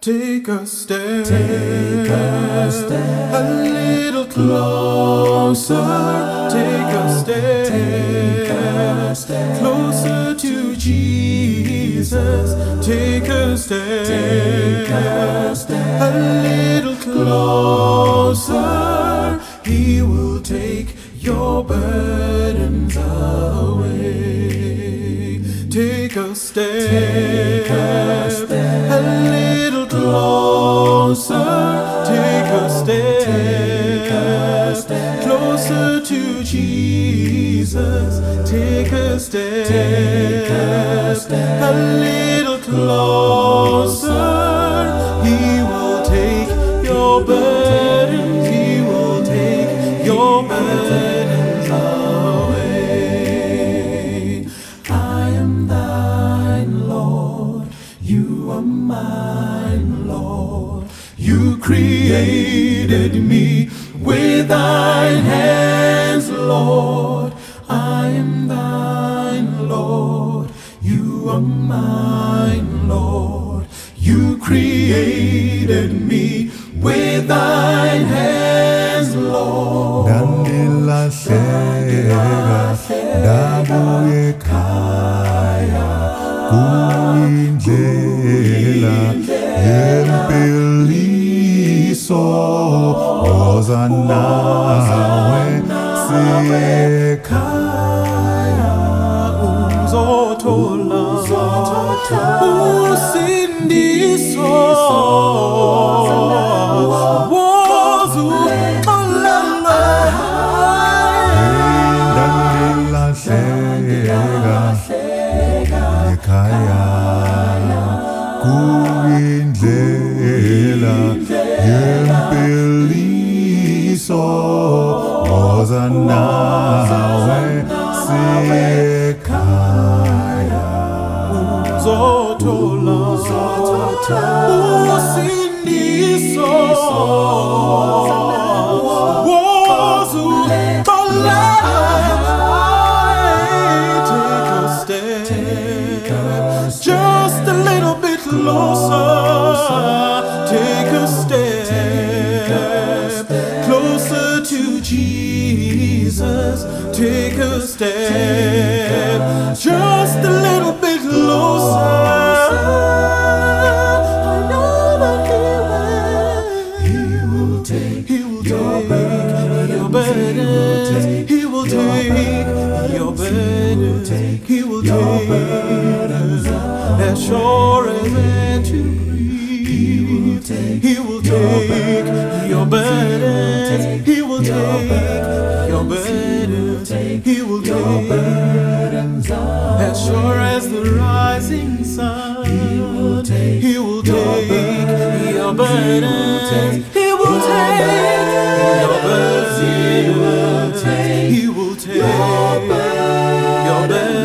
Take a step, a little closer. Take a step, closer to Jesus. Take a step, a little closer. He will take your burdens away. Take a step, a little closer. Take a step, closer to Jesus. Take a step, a little closer. He will take your burdens. He will take your burdens away. I am thine, Lord. You are mine, Lord. You created me with thine hands, Lord. I am thine, Lord. You are mine, Lord. You created me with thine hands, Lord. Nandilahleka ndabuye ekhaya kuyindlela yempiliso woza nawe siyekhaya uzothola usindiso ekhaya kuyindlela yempiliso woza nawe siyekhaya uzothola usindiso just a little bit closer. Take a step closer to Jesus. Take a step just a little bit closer. I know that He will take your burdens. He will take your burdens. He will take as sure as air to breathe. He will take your burdens. He will take your burdens. He will take as sure as the rising sun. He will take your burdens. He will take your burdens. He will take your burdens.